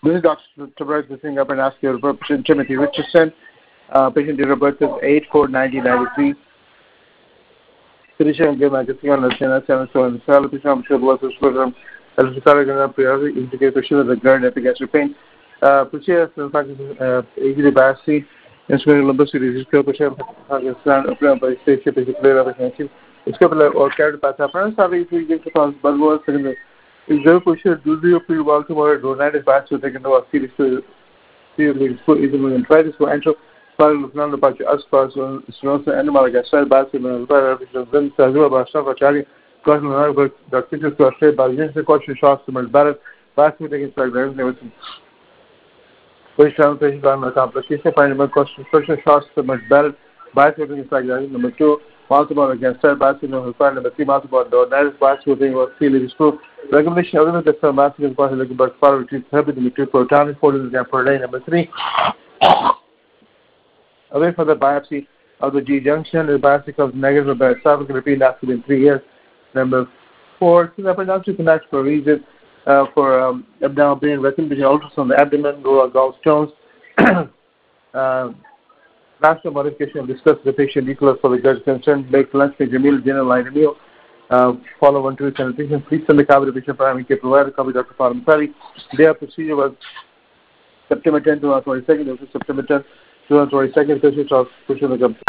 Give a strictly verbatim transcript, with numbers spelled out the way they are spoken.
This is Doctor Tabaraj Singh up and ask you for patient Timothy Richardson. Uh, patient date of birth is eight four nineteen ninety-three. Physician gave my casino on the channel seven seven seven. Patient I'm sure was this program. As a cardiac priority, indicate patient of the GERD epigastric pain. Uh, patient in fact easily biopsy. Instrumental lumbar series is clear patient has stand up by station patient clear of attention. इसके पहले और carat पास अपना सारे इस के पास बलवा second इधर patient दूसरी अपनी वाल tomorrow rhinitis back to take into a serious serious for either when try this for entro file looking the patch as far as stenosis animal like cell back in the revision then Sazua Basta Chari question over the pictures to say by the question shots to my barrel back to taking like never which time patient on the complication find my question question shots to my barrel back to taking like number two multiple against cell back in the file number three multiple that is back to taking was feeling true. Recommendation other than the massive is possible but far which is heavy the material for time for the per day. Number three. Away for the biopsy of the G junction, the biopsy comes negative by esophageal repeat after in three years. Number four, sinus connects for a reason uh, for um, abdominal pain, rectum vision, ultrasound on the abdomen, lower gallstones. uh, National modification discuss the patient details for the judge concerned, make lunch, major meal, dinner, light meal. Uh, follow one to sanitation. Please send the copy to patient primary care provider, copy Doctor Farham Sari. Their procedure was September tenth to twenty-second. This is September tenth to twenty-second. Patient of patient